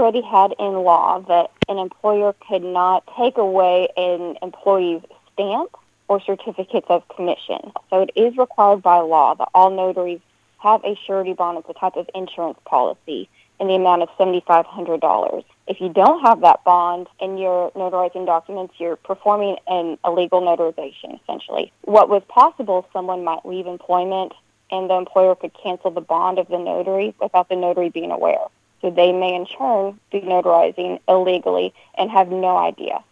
already had in law that an employer could not take away an employee's stamp or certificates of commission. So it is required by law that all notaries have a surety bond as a type of insurance policy in the amount of $7,500. If you don't have that bond and you're notarizing documents, you're performing an illegal notarization, essentially. What was possible, someone might leave employment and the employer could cancel the bond of the notary without the notary being aware. So they may, in turn, be notarizing illegally and have no idea.